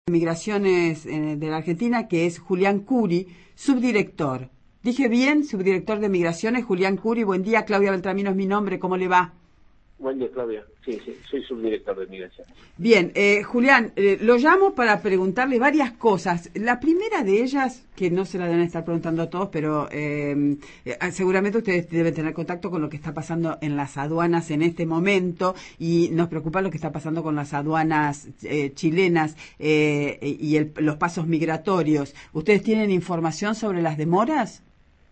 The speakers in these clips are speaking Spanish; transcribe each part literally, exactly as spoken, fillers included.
Migraciones eh, de la Argentina, que es Julián Curi, subdirector. ¿Dije bien? Subdirector de Migraciones, Julián Curi. Buen día, Claudia Beltramino es mi nombre, ¿cómo le va? Buen día, Claudia. Sí, sí, soy subdirector de Migraciones. Bien, eh, Julián, eh, lo llamo para preguntarle varias cosas. La primera de ellas, que no se la deben estar preguntando a todos, pero eh, eh, seguramente ustedes deben tener contacto con lo que está pasando en las aduanas en este momento, y nos preocupa lo que está pasando con las aduanas eh, chilenas eh, y el, los pasos migratorios. ¿Ustedes tienen información sobre las demoras?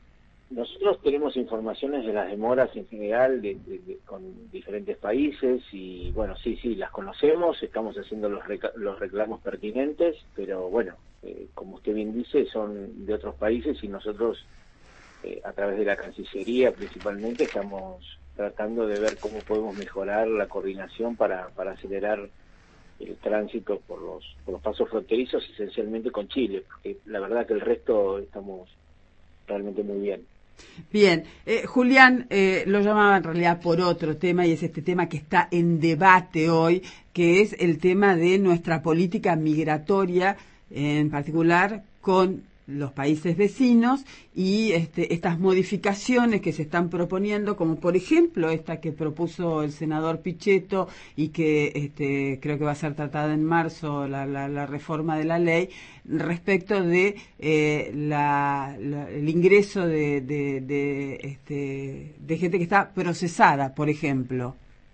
Nosotros tenemos informaciones de las demoras en general de, de, de, con diferentes países y, bueno, sí, sí, las conocemos, estamos haciendo los, reca los reclamos pertinentes, pero, bueno, eh, como usted bien dice, son de otros países y nosotros, eh, a través de la Cancillería principalmente, estamos tratando de ver cómo podemos mejorar la coordinación para, para acelerar el tránsito por los, por los pasos fronterizos, esencialmente con Chile, porque la verdad que el resto estamos realmente muy bien. Bien, eh, Julián, eh, lo llamaba en realidad por otro tema, y es este tema que está en debate hoy, que es el tema de nuestra política migratoria, en particular con los países vecinos, y este, estas modificaciones que se están proponiendo, como por ejemplo esta que propuso el senador Pichetto y que este, creo que va a ser tratada en marzo, la, la, la reforma de la ley respecto de eh, la, la, el ingreso de, de, de, este, de gente que está procesada, por ejemplo.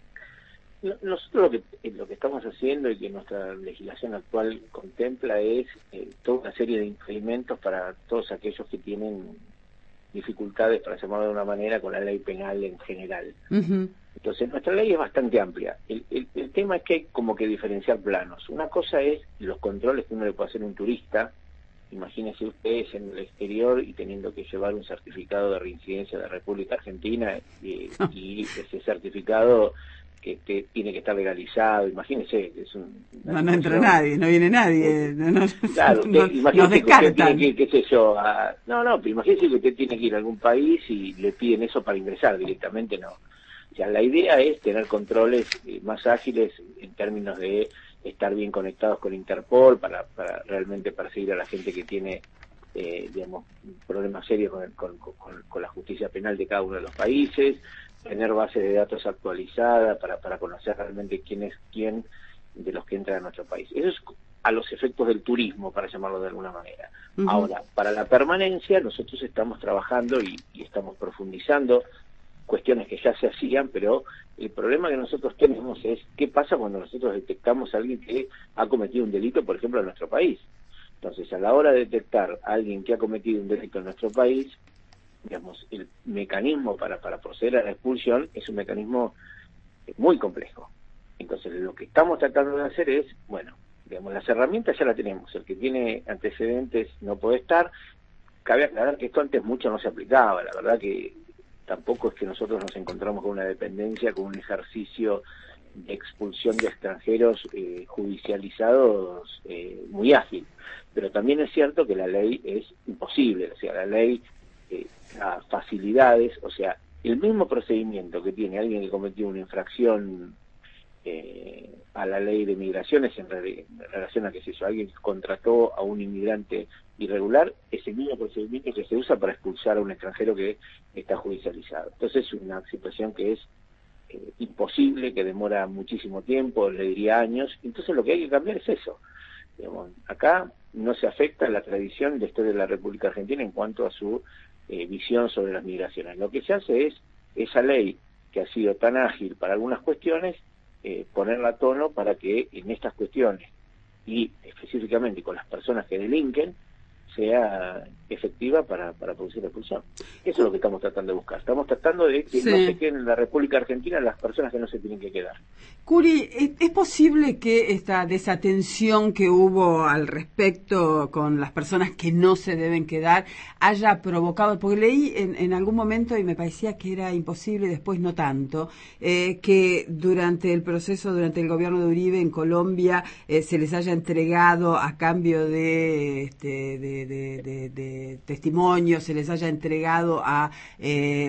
Nosotros lo que, lo que estamos haciendo y que nuestra legislación actual contempla es eh, toda una serie de impedimentos para todos aquellos que tienen dificultades, para llamarlo de una manera, con la ley penal en general. Uh-huh. Entonces, nuestra ley es bastante amplia. El, el, el tema es que hay como que diferenciar planos. Una cosa es los controles que uno le puede hacer a un turista. Imagínense ustedes en el exterior y teniendo que llevar un certificado de reincidencia de la República Argentina y, y ese certificado que, que tiene que estar legalizado. Imagínense, es un... No, no entra nadie, no viene nadie. No, no, claro, usted, no, imagínese que usted tiene que ir, qué sé yo, a... No, no, pero imagínese que usted tiene que ir a algún país y le piden eso para ingresar directamente, no. O sea, la idea es tener controles eh, más ágiles en términos de estar bien conectados con Interpol para, para realmente perseguir a la gente que tiene, eh, digamos, problemas serios con, el, con, con, con la justicia penal de cada uno de los países, tener bases de datos actualizadas para, para conocer realmente quién es quién de los que entran a nuestro país. Eso es a los efectos del turismo, para llamarlo de alguna manera. Uh-huh. Ahora, para la permanencia, nosotros estamos trabajando y, y estamos profundizando cuestiones que ya se hacían, pero el problema que nosotros tenemos es qué pasa cuando nosotros detectamos a alguien que ha cometido un delito, por ejemplo, en nuestro país. Entonces, a la hora de detectar a alguien que ha cometido un delito en nuestro país, digamos, el mecanismo para, para proceder a la expulsión es un mecanismo muy complejo. Entonces, lo que estamos tratando de hacer es, bueno, digamos, las herramientas ya las tenemos. El que tiene antecedentes no puede estar. Cabe aclarar que esto antes mucho no se aplicaba. La verdad que tampoco es que nosotros nos encontramos con una dependencia, con un ejercicio de expulsión de extranjeros eh, judicializados eh, muy ágil. Pero también es cierto que la ley es imposible. O sea, la ley eh, da facilidades. O sea, el mismo procedimiento que tiene alguien que cometió una infracción eh, a la ley de migraciones en, re, en relación a, qué sé yo, alguien que contrató a un inmigrante irregular, es el mismo procedimiento que se usa para expulsar a un extranjero que está judicializado. Entonces es una situación que es eh, imposible, que demora muchísimo tiempo, le diría años. Entonces lo que hay que cambiar es eso. Digamos, acá no se afecta la tradición de historia de la República Argentina en cuanto a su eh, visión sobre las migraciones. Lo que se hace es esa ley que ha sido tan ágil para algunas cuestiones, eh, ponerla a tono para que en estas cuestiones y específicamente con las personas que delinquen sea efectiva para, para producir la expulsión. Eso es lo que estamos tratando de buscar. Estamos tratando de que sí. no se queden en la República Argentina las personas que no se tienen que quedar. Curi, ¿es posible que esta desatención que hubo al respecto con las personas que no se deben quedar haya provocado, porque leí en, en algún momento y me parecía que era imposible, después no tanto, eh, que durante el proceso, durante el gobierno de Uribe en Colombia, eh, se les haya entregado a cambio de, este, de de, de, de, de testimonios, se les haya entregado a, eh,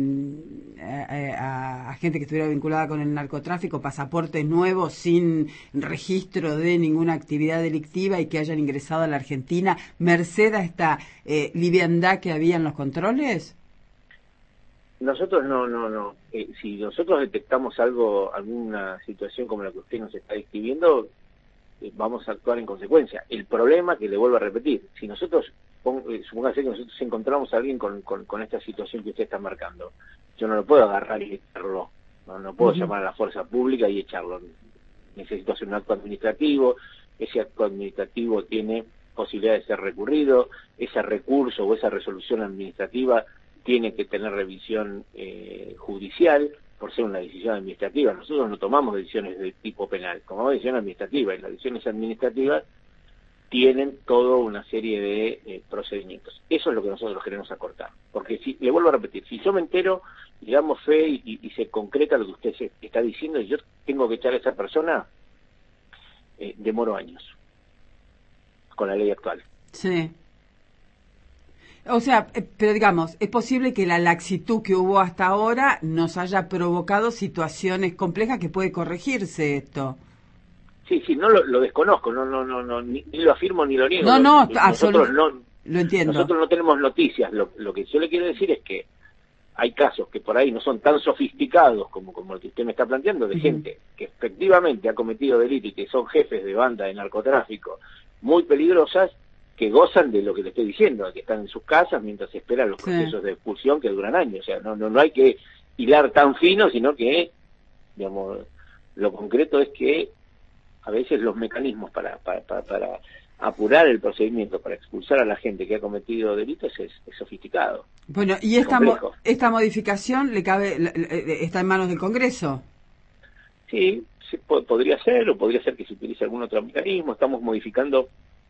a, a, a gente que estuviera vinculada con el narcotráfico pasaportes nuevos sin registro de ninguna actividad delictiva y que hayan ingresado a la Argentina, merced a esta eh, liviandad que había en los controles? Nosotros no, no, no. Eh, si nosotros detectamos algo, alguna situación como la que usted nos está describiendo, eh, vamos a actuar en consecuencia. El problema, que le vuelvo a repetir, si nosotros, eh, supóngase que nosotros encontramos a alguien con, con, con esta situación que usted está marcando, yo no lo puedo agarrar y echarlo, no, no puedo uh-huh. llamar a la fuerza pública y echarlo. Necesito hacer un acto administrativo, ese acto administrativo tiene posibilidad de ser recurrido, ese recurso o esa resolución administrativa tiene que tener revisión eh, judicial por ser una decisión administrativa. Nosotros no tomamos decisiones de tipo penal, tomamos decisiones administrativas, y las decisiones administrativas tienen toda una serie de eh, procedimientos. Eso es lo que nosotros queremos acortar. Porque, si le vuelvo a repetir, si yo me entero y damos fe y, y, y se concreta lo que usted se está diciendo y yo tengo que echar a esa persona, eh, demoro años con la ley actual. Sí. O sea, pero digamos, es posible que la laxitud que hubo hasta ahora nos haya provocado situaciones complejas que puede corregirse esto. Sí, sí, no lo, lo desconozco, no, no, no, no, ni, ni lo afirmo ni lo niego. No, no, nosotros no, lo entiendo. Nosotros no tenemos noticias. Lo, lo que yo le quiero decir es que hay casos que por ahí no son tan sofisticados como, como el que usted me está planteando, de uh-huh. gente que efectivamente ha cometido delito y que son jefes de banda de narcotráfico muy peligrosas, que gozan de lo que le estoy diciendo, que están en sus casas mientras esperan los procesos sí. de expulsión que duran años. O sea, no, no, no hay que hilar tan fino, sino que, digamos, lo concreto es que a veces los mecanismos para, para, para, para apurar el procedimiento, para expulsar a la gente que ha cometido delitos es, es sofisticado. Bueno, ¿y esta, mo esta modificación le cabe, está en manos del Congreso? Sí, sí, podría ser, o podría ser que se utilice algún otro mecanismo. Estamos modificando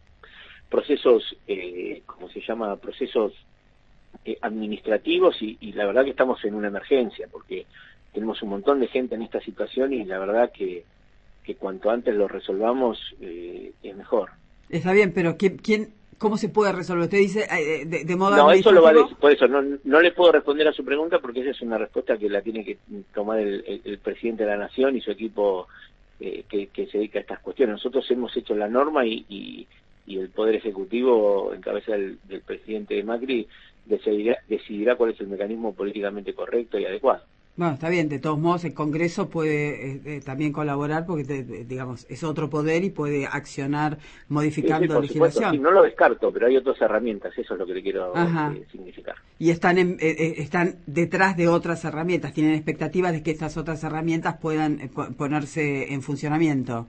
procesos, eh, ¿cómo se llama? Procesos eh, administrativos y, y la verdad que estamos en una emergencia porque tenemos un montón de gente en esta situación y la verdad que, que cuanto antes lo resolvamos eh, es mejor. Está bien, pero ¿quién, quién, ¿cómo se puede resolver? Usted dice eh, de, de modo No, eso lo va a decir, por eso no, no le puedo responder a su pregunta porque esa es una respuesta que la tiene que tomar el, el, el presidente de la Nación y su equipo eh, que, que se dedica a estas cuestiones. Nosotros hemos hecho la norma y, y y el Poder Ejecutivo, en cabeza del, del presidente Macri, decidirá, decidirá cuál es el mecanismo políticamente correcto y adecuado. Bueno, está bien, de todos modos el Congreso puede eh, eh, también colaborar porque, te, te, digamos, es otro poder y puede accionar modificando sí, sí, legislación. Supuesto, sí, no lo descarto, pero hay otras herramientas, eso es lo que le quiero eh, significar. Y están, en, eh, están detrás de otras herramientas, tienen expectativas de que estas otras herramientas puedan eh, ponerse en funcionamiento.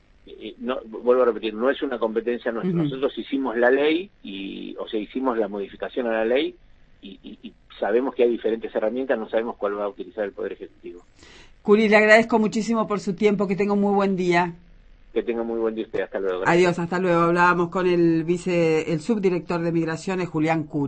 No, vuelvo a repetir, no es una competencia nuestra. Uh-huh. Nosotros hicimos la ley, y o sea, hicimos la modificación a la ley y, y, y sabemos que hay diferentes herramientas, no sabemos cuál va a utilizar el Poder Ejecutivo. Curi, le agradezco muchísimo por su tiempo, que tenga un muy buen día. Que tenga muy buen día usted, hasta luego. Gracias. Adiós, hasta luego. Hablábamos con el vice, el subdirector de Migraciones, Julián Curi.